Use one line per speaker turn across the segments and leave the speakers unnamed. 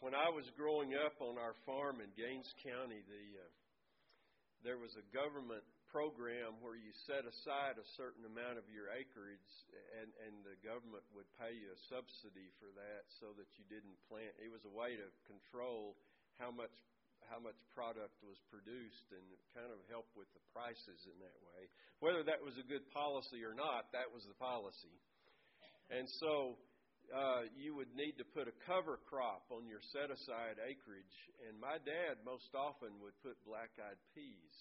When I was growing up on our farm in Gaines County, there was a government program where you set aside a certain amount of your acreage, and the government would pay you a subsidy for that so that you didn't plant. It was a way to control how much product was produced and kind of help with the prices in that way. Whether that was a good policy or not, that was the policy. And so you would need to put a cover crop on your set-aside acreage, and my dad most often would put black-eyed peas.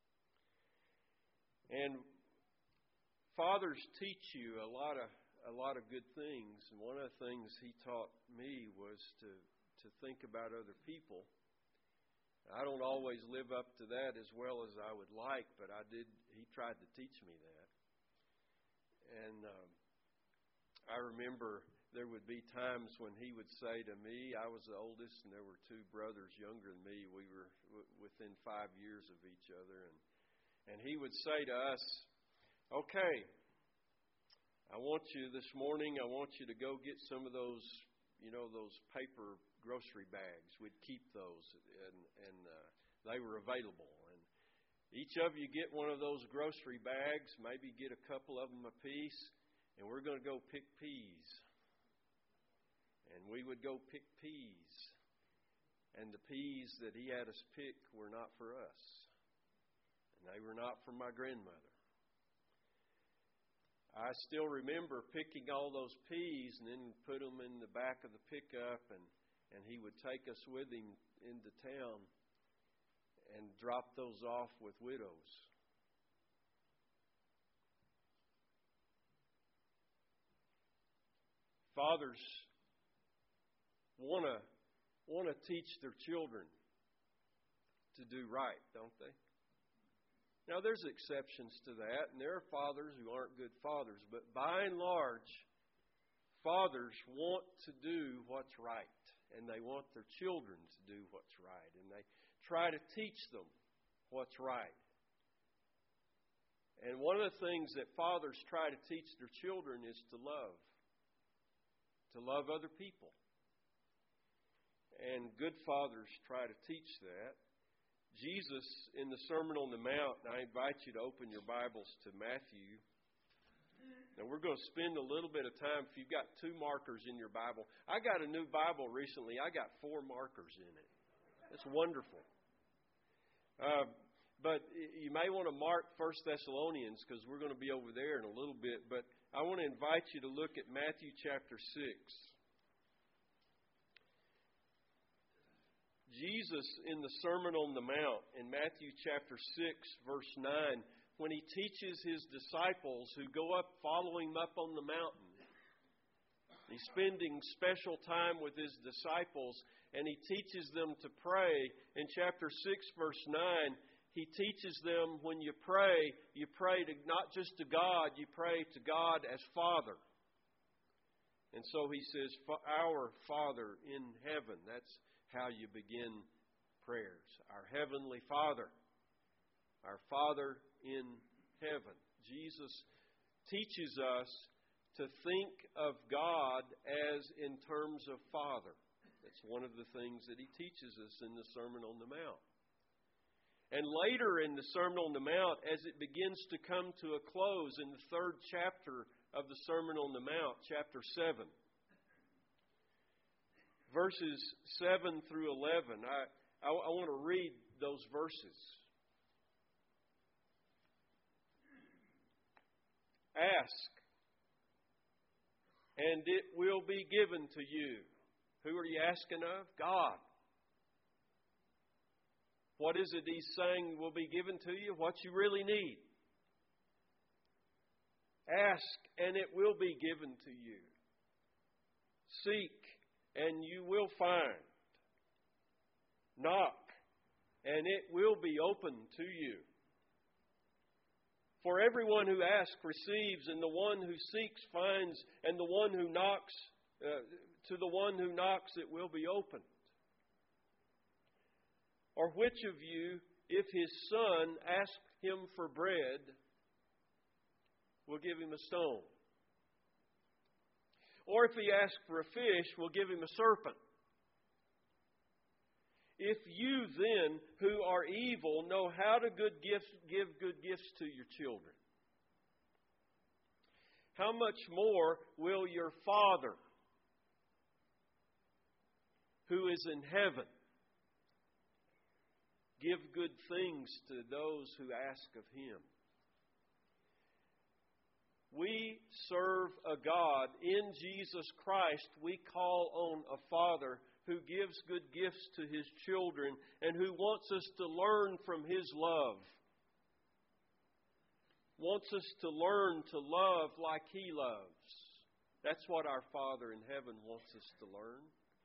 And fathers teach you a lot of good things, and one of the things he taught me was to think about other people. I don't always live up to that as well as I would like, but I did. He tried to teach me that. And I remember there would be times when he would say to me, I was the oldest, and there were two brothers younger than me. We were within 5 years of each other. And he would say to us, okay, I want you this morning, I want you to go get some of those, those paper grocery bags. We'd keep those, and they were available. And each of you get one of those grocery bags, maybe get a couple of them apiece, and we're going to go pick peas. And we would go pick peas. And the peas that he had us pick were not for us. And they were not for my grandmother. I still remember picking all those peas and then put them in the back of the pickup, and he would take us with him into town and drop those off with widows. Fathers want to teach their children to do right, don't they? Now, there's exceptions to that, and there are fathers who aren't good fathers, but by and large, fathers want to do what's right, and they want their children to do what's right, and they try to teach them what's right. And one of the things that fathers try to teach their children is to love other people. And good fathers try to teach that. Jesus, in the Sermon on the Mount, and I invite you to open your Bibles to Matthew. Now, we're going to spend a little bit of time. If you've got 2 markers in your Bible, I got a new Bible recently. I got 4 markers in it. It's wonderful. But you may want to mark 1 Thessalonians, because we're going to be over there in a little bit. But I want to invite you to look at Matthew chapter 6. Jesus, in the Sermon on the Mount, in Matthew chapter 6, verse 9, when He teaches His disciples who go up, following Him up on the mountain, He's spending special time with His disciples, and He teaches them to pray. In chapter 6, verse 9, He teaches them when you pray to not just to God, you pray to God as Father. And so He says, our Father in heaven. That's how you begin prayers. Our Heavenly Father. Our Father in heaven. Jesus teaches us to think of God as in terms of Father. That's one of the things that He teaches us in the Sermon on the Mount. And later in the Sermon on the Mount, as it begins to come to a close in the 3rd chapter of the Sermon on the Mount, chapter 7, verses 7 through 11, I want to read those verses. Ask, and it will be given to you. Who are you asking of? God. What is it He's saying will be given to you? What you really need. Ask, and it will be given to you. Seek, and you will find. Knock, and it will be opened to you. For everyone who asks receives, and the one who seeks finds, and the one who knocks, to the one who knocks it will be opened. Or which of you, if his son asks him for bread, will give him a stone? Or if he asks for a fish, will give him a serpent? If you then, who are evil, know how to give good gifts to your children, how much more will your Father, who is in heaven, give good things to those who ask of Him? We serve a God. In Jesus Christ, we call on a Father who gives good gifts to His children and who wants us to learn from His love. Wants us to learn to love like He loves. That's what our Father in heaven wants us to learn.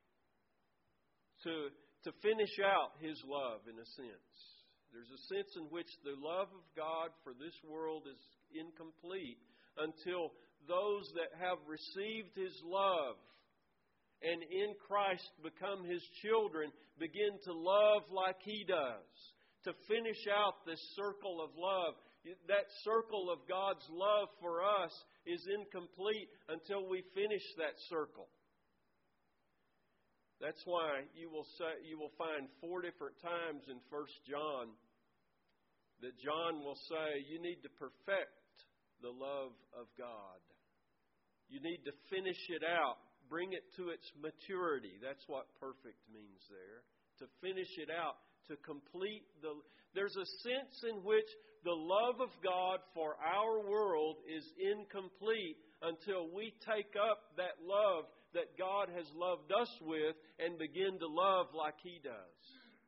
To finish out His love, in a sense. There's a sense in which the love of God for this world is incomplete until those that have received His love and in Christ become His children begin to love like He does. To finish out this circle of love. That circle of God's love for us is incomplete until we finish that circle. That's why you will find 4 different times in 1 John that John will say you need to perfect the love of God. You need to finish it out, bring it to its maturity. That's what perfect means there. To finish it out, to complete the... There's a sense in which the love of God for our world is incomplete until we take up that love that God has loved us with and begin to love like He does.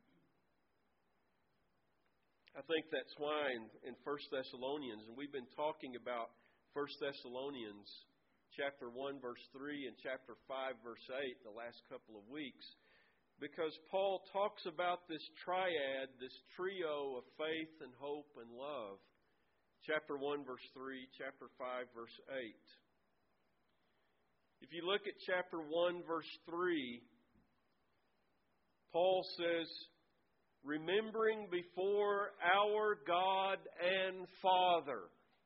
I think that's why in 1 Thessalonians, and we've been talking about 1 Thessalonians chapter 1 verse 3 and chapter 5 verse 8 the last couple of weeks, because Paul talks about this triad, this trio of faith and hope and love. Chapter 1 verse 3, chapter 5 verse 8. If you look at chapter 1 verse 3, Paul says, remembering before our God and Father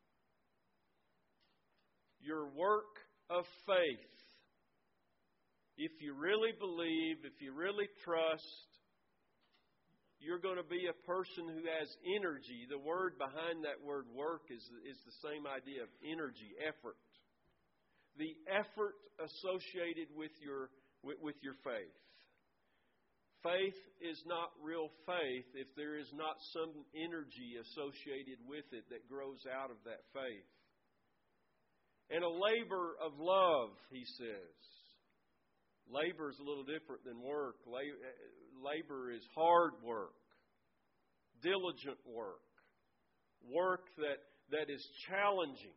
your work of faith. If you really believe, if you really trust, you're going to be a person who has energy. The word behind that word work is the same idea of energy, effort. The effort associated with your faith. Faith is not real faith if there is not some energy associated with it that grows out of that faith. And a labor of love, he says. Labor is a little different than work. Labor is hard work, diligent work, work that is challenging.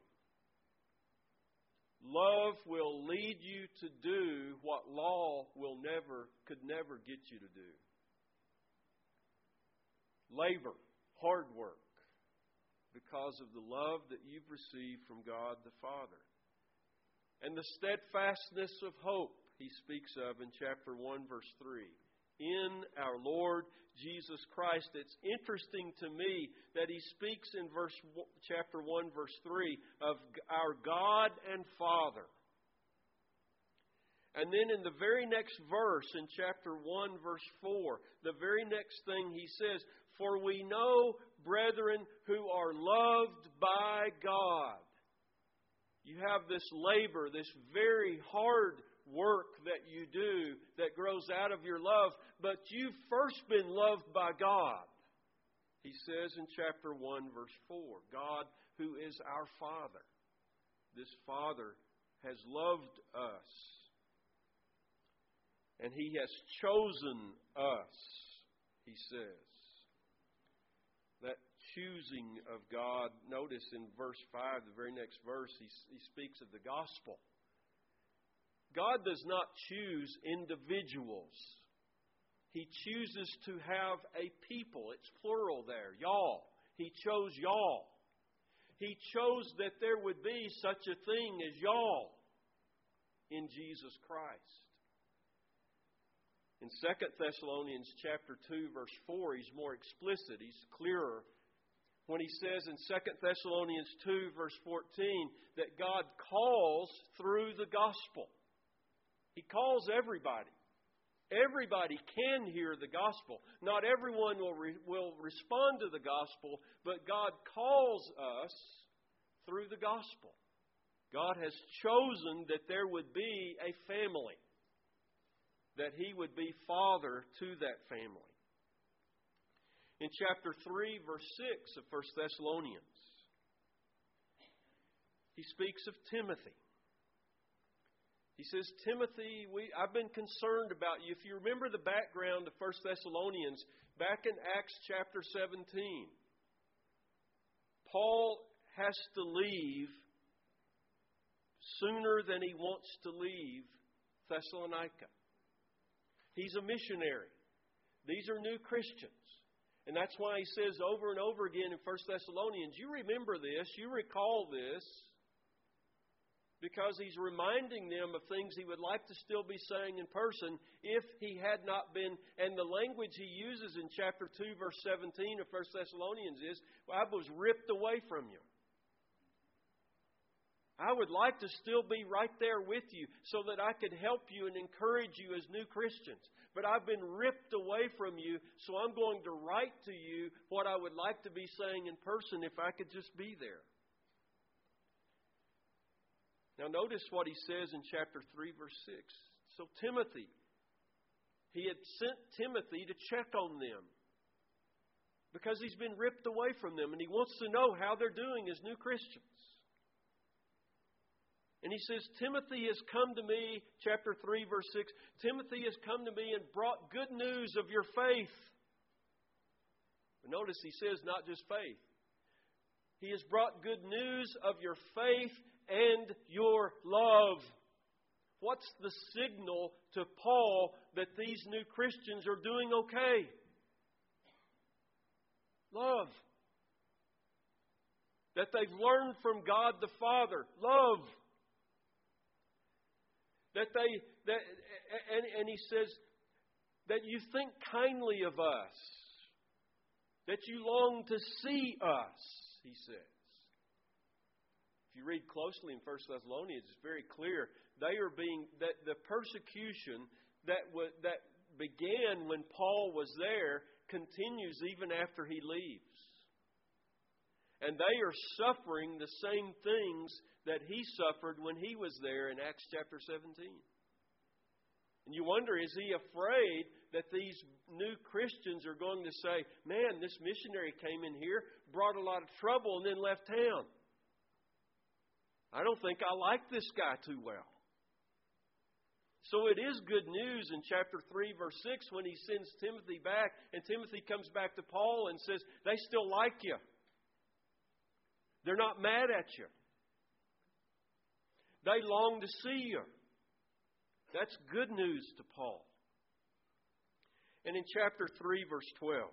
Love will lead you to do what law could never get you to do. Labor, hard work, because of the love that you've received from God the Father. And the steadfastness of hope he speaks of in chapter 1 verse 3. In our Lord Jesus Christ. It's interesting to me that he speaks in chapter 1 verse 3 of our God and Father. And then in the very next verse, in chapter 1 verse 4, the very next thing he says, for we know, brethren, who are loved by God. You have this labor, this very hard work that you do that grows out of your love, but you've first been loved by God. He says in chapter 1 verse 4, God who is our Father. This Father has loved us. And He has chosen us, he says. That choosing of God, notice in verse 5, the very next verse, he speaks of the gospel. God does not choose individuals. He chooses to have a people. It's plural there, y'all. He chose y'all. He chose that there would be such a thing as y'all in Jesus Christ. In 2 Thessalonians chapter 2, verse 4, he's more explicit. He's clearer when he says in 2 Thessalonians 2, verse 14, that God calls through the gospel. He calls everybody. Everybody can hear the gospel. Not everyone will respond to the gospel, but God calls us through the gospel. God has chosen that there would be a family, that He would be Father to that family. In chapter 3, verse 6 of 1 Thessalonians, he speaks of Timothy. He says, Timothy, I've been concerned about you. If you remember the background of 1 Thessalonians, back in Acts chapter 17, Paul has to leave sooner than he wants to leave Thessalonica. He's a missionary. These are new Christians. And that's why he says over and over again in 1 Thessalonians, you remember this, you recall this, because he's reminding them of things he would like to still be saying in person if he had not been. And the language he uses in chapter 2, verse 17 of 1 Thessalonians is, I was ripped away from you. I would like to still be right there with you so that I could help you and encourage you as new Christians. But I've been ripped away from you, so I'm going to write to you what I would like to be saying in person if I could just be there. Now notice what he says in chapter 3, verse 6. So Timothy, he had sent Timothy to check on them because he's been ripped away from them and he wants to know how they're doing as new Christians. And he says, Timothy has come to me, chapter 3, verse 6, Timothy has come to me and brought good news of your faith. But notice he says not just faith. He has brought good news of your faith and your love. What's the signal to Paul that these new Christians are doing okay? Love. That they've learned from God the Father. Love. And he says that you think kindly of us. That you long to see us, he says. If you read closely in 1 Thessalonians, it's very clear that the persecution that began when Paul was there continues even after he leaves. And they are suffering the same things that he suffered when he was there in Acts chapter 17. And you wonder, is he afraid that these new Christians are going to say, man, this missionary came in here, brought a lot of trouble, and then left town? I don't think I like this guy too well. So it is good news in chapter 3, verse 6, when he sends Timothy back, and Timothy comes back to Paul and says, they still like you. They're not mad at you. They long to see you. That's good news to Paul. And in chapter 3, verse 12,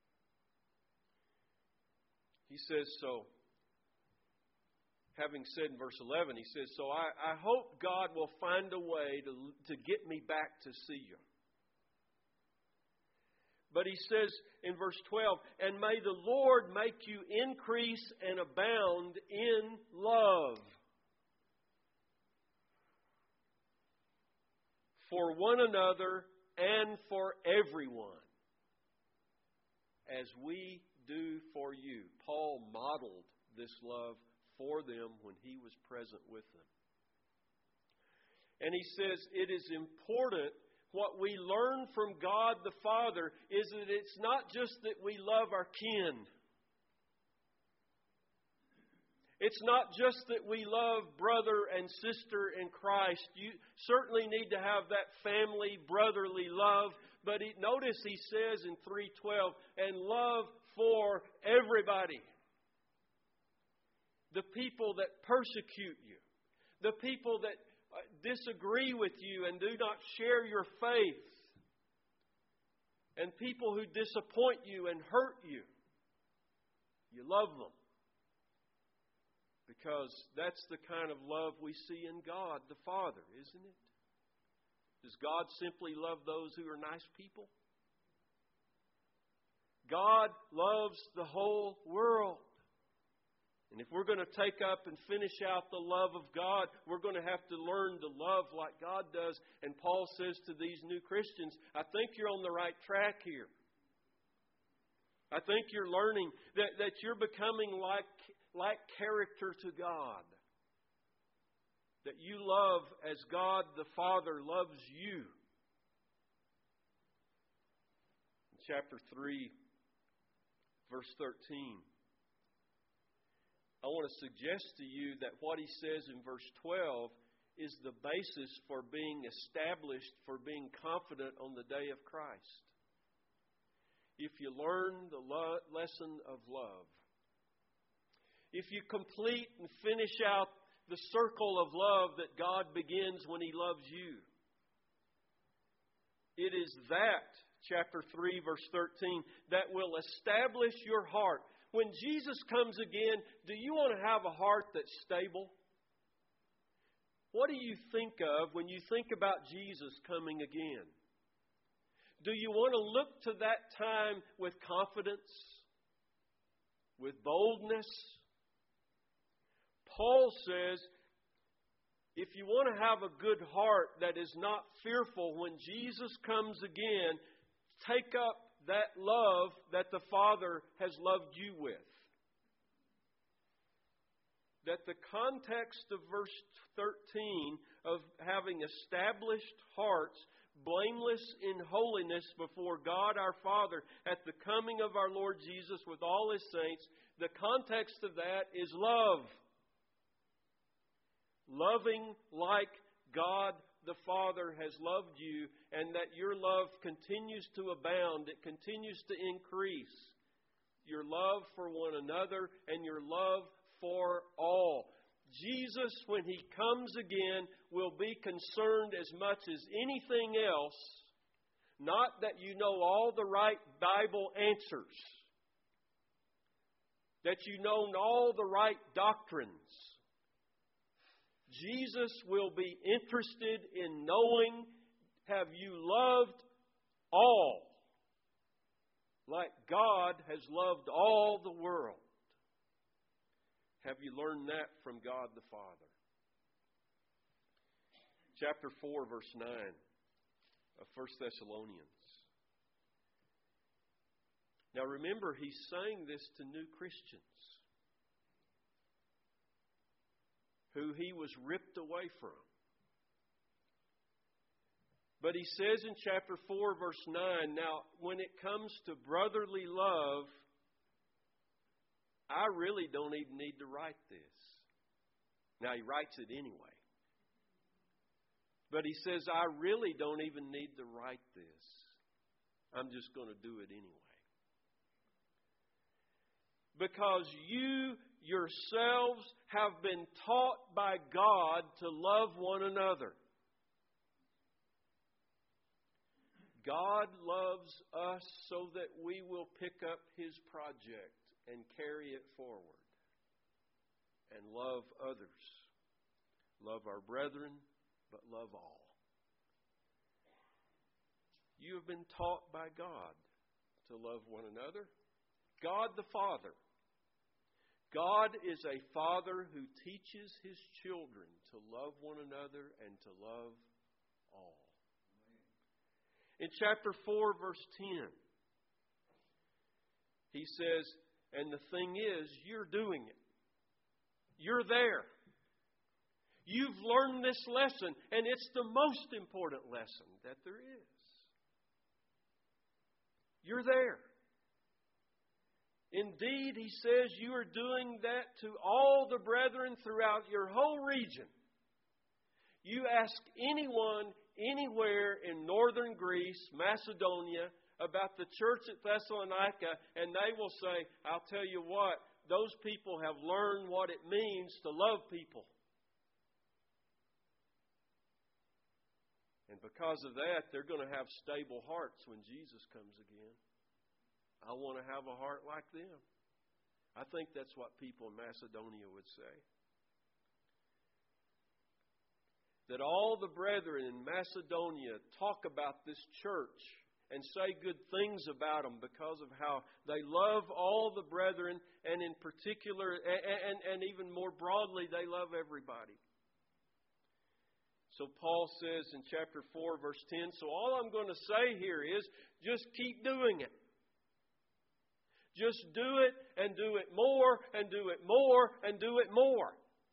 he says, so, having said in verse 11, he says, so I hope God will find a way to get me back to see you. But he says in verse 12, and may the Lord make you increase and abound in love for one another and for everyone, as we do for you. Paul modeled this love for them when he was present with them. And he says it is important, what we learn from God the Father is that it's not just that we love our kin. It's not just that we love brother and sister in Christ. You certainly need to have that family, brotherly love. But notice he says in 3:12, and love for everybody. The people that persecute you. The people that disagree with you and do not share your faith. And people who disappoint you and hurt you. You love them. Because that's the kind of love we see in God the Father, isn't it? Does God simply love those who are nice people? God loves the whole world. And if we're going to take up and finish out the love of God, we're going to have to learn to love like God does. And Paul says to these new Christians, I think you're on the right track here. I think you're learning that you're becoming like character to God. That you love as God the Father loves you. In chapter 3, verse 13. I want to suggest to you that what he says in verse 12 is the basis for being established, for being confident on the day of Christ. If you learn the lesson of love, if you complete and finish out the circle of love that God begins when He loves you, it is that, chapter 3, verse 13, that will establish your heart. When Jesus comes again, do you want to have a heart that's stable? What do you think of when you think about Jesus coming again? Do you want to look to that time with confidence, with boldness? Paul says, if you want to have a good heart that is not fearful when Jesus comes again, take up that love that the Father has loved you with. That the context of verse 13 of having established hearts, blameless in holiness before God our Father at the coming of our Lord Jesus with all His saints, the context of that is love. Loving like God the Father has loved you, and that your love continues to abound, it continues to increase. Your love for one another and your love for all. Jesus, when He comes again, will be concerned as much as anything else, not that you know all the right Bible answers, that you know all the right doctrines. Jesus will be interested in knowing, have you loved all like God has loved all the world? Have you learned that from God the Father? Chapter 4, verse 9 of 1 Thessalonians. Now remember, he's saying this to new Christians who he was ripped away from. But he says in chapter 4, verse 9, now, when it comes to brotherly love, I really don't even need to write this. Now, he writes it anyway. But he says, I really don't even need to write this. I'm just going to do it anyway. Because you yourselves have been taught by God to love one another. God loves us so that we will pick up His project and carry it forward and love others. Love our brethren, but love all. You have been taught by God to love one another. God the Father. God is a Father who teaches His children to love one another and to love all. In chapter 4, verse 10, he says, and the thing is, you're doing it. You're there. You've learned this lesson, and it's the most important lesson that there is. You're there. Indeed, he says, you are doing that to all the brethren throughout your whole region. You ask anyone anywhere in northern Greece, Macedonia, about the church at Thessalonica, and they will say, I'll tell you what, those people have learned what it means to love people. And because of that, they're going to have stable hearts when Jesus comes again. I want to have a heart like them. I think that's what people in Macedonia would say. That all the brethren in Macedonia talk about this church and say good things about them because of how they love all the brethren, and in particular, and even more broadly, they love everybody. So Paul says in chapter 4, verse 10, so all I'm going to say here is just keep doing it. Just do it and do it more and do it more and do it more.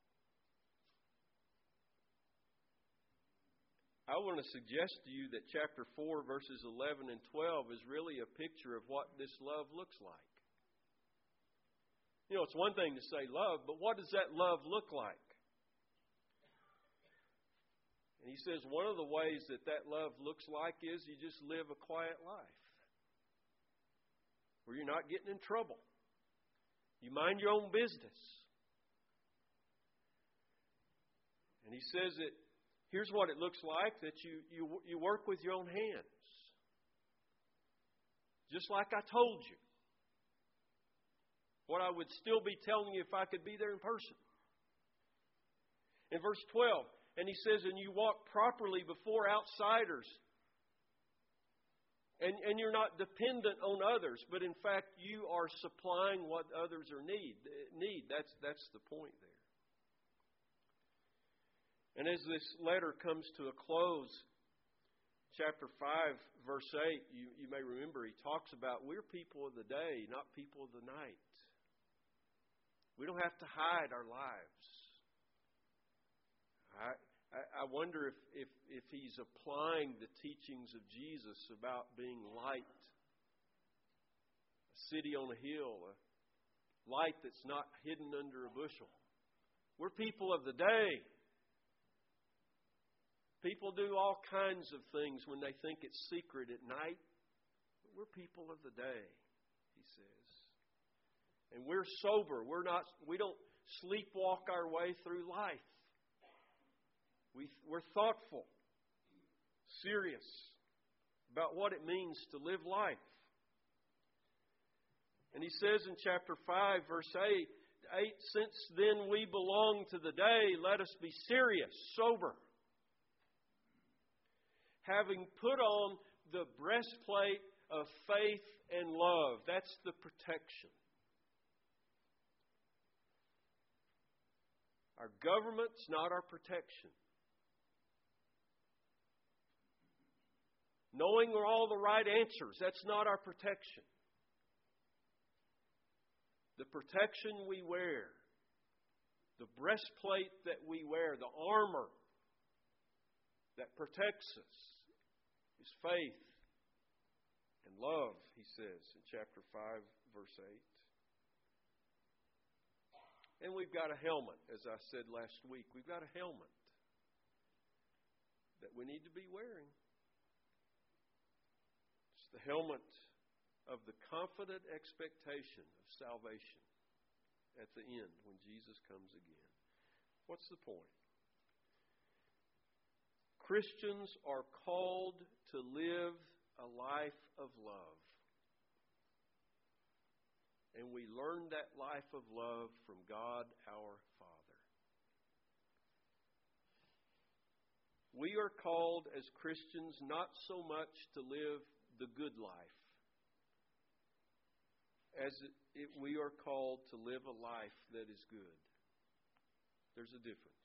I want to suggest to you that chapter 4, verses 11 and 12 is really a picture of what this love looks like. You know, it's one thing to say love, but what does that love look like? And he says one of the ways that love looks like is you just live a quiet life where you're not getting in trouble. You mind your own business. And he says that here's what it looks like, that you work with your own hands. Just like I told you. What I would still be telling you if I could be there in person. In verse 12, and he says, and you walk properly before outsiders. And you're not dependent on others, but in fact you are supplying what others need. That's the point there. And as this letter comes to a close, chapter 5, verse 8, you may remember he talks about we're people of the day, not people of the night. We don't have to hide our lives. I wonder if he's applying the teachings of Jesus about being light, a city on a hill, a light that's not hidden under a bushel. We're people of the day. People do all kinds of things when they think it's secret at night. But we're people of the day, he says. And we're sober. We don't sleepwalk our way through life. We're thoughtful, serious about what it means to live life. And he says in chapter 5, verse 8, since then we belong to the day, let us be serious, sober, having put on the breastplate of faith and love. That's the protection. Our government's not our protection. Knowing all the right answers, that's not our protection. The protection we wear, the breastplate that we wear, the armor that protects us is faith and love, he says in chapter 5, verse 8. And we've got a helmet, as I said last week. We've got a helmet that we need to be wearing. It's the helmet of the confident expectation of salvation at the end when Jesus comes again. What's the point? Christians are called to live a life of love. And we learn that life of love from God our Father. We are called as Christians not so much to live the good life as we are called to live a life that is good. There's a difference.